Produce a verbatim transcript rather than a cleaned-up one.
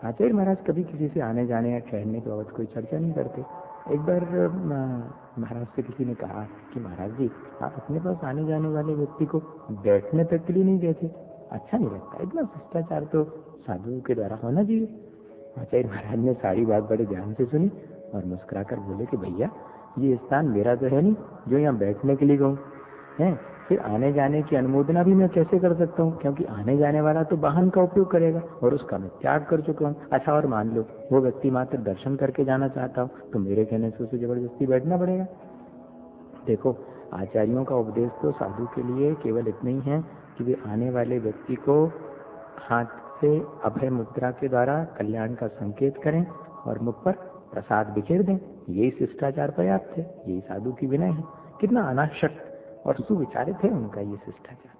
आचार्य महाराज कभी किसी से आने जाने या ठहरने के बाबत कोई चर्चा नहीं करते। एक बार महाराज से किसी ने कहा कि महाराज जी, आप अपने पास आने जाने वाले व्यक्ति को बैठने तक के लिए नहीं देते, अच्छा नहीं लगता, इतना शिष्टाचार तो साधुओं के द्वारा होना चाहिए। आचार्य महाराज ने सारी बात बड़े ध्यान से सुनी और मुस्कुराकर बोले कि भैया, ये स्थान मेरा तो है नहीं जो यहाँ बैठने के लिए गऊँ है, फिर आने जाने की अनुमोदना भी मैं कैसे कर सकता हूँ, क्योंकि आने जाने वाला तो वाहन का उपयोग करेगा और उसका मैं त्याग कर चुका हूँ। अच्छा, और मान लो वो व्यक्ति मात्र दर्शन करके जाना चाहता हूँ, तो मेरे कहने से उसे जबरदस्ती बैठना पड़ेगा। देखो, आचार्यों का उपदेश तो साधु के लिए केवल इतना ही है कि वे आने वाले व्यक्ति को हाथ से अभय मुद्रा के द्वारा कल्याण का संकेत करें और मुख पर प्रसाद बिखेर दें। यही शिष्टाचार पर्याप्त है, यही साधु की विनय है। कितना अनाशक्त और सुविचारित है उनका ये शिष्टाचार।